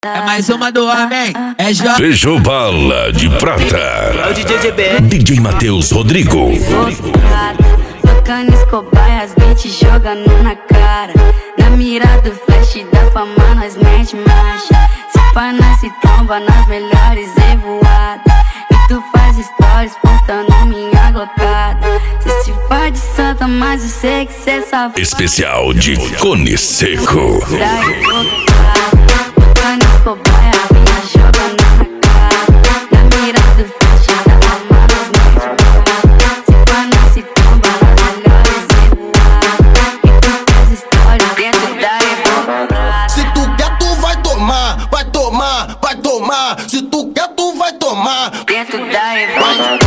É mais uma do homem, é J. Fechou bala de prata. É o DJ GB. DJ Matheus Rodrigo. Tocando Escobar, as beats jogando na cara. Na mira do flash da fama, nós mete marcha. Se pá, nós se tromba nas melhores revoadas. E tu faz stories postando minha glocada. Cê se faz de santa, mas eu sei que cê sabe. Especial de Cone Seco. Tocando Escobar, as beats jogando na cara. Na mira do flash da fama, nós mete marcha. Se pá, nós se tromba nas melhores revoadas. E tu faz stories dentro da revoada. Se tu quer, tu vai tomar, vai tomar, vai tomar. Se tu quer, tu vai tomar. Dentro da revoada.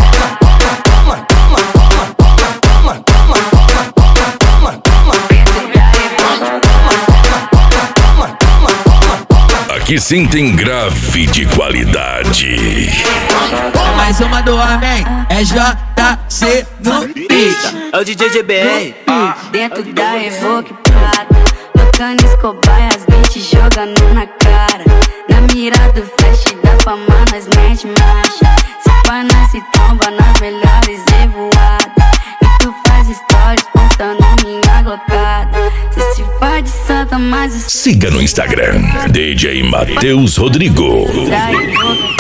Aqui sim tem grave de qualidade. É mais uma do homem, é JC no beat. É o DJ GB. Dentro da Evoque Prata, tocando Escobar, as beats jogando na cara. Na mira do flash da fama, nós mete marcha. Se pá, nós se tromba nas melhores revoadas. E tu faz stories postando minha glocada. Cê se faz de santa, mas eu Siga no Instagram, DJ Matheus Rodrigo. da Evoque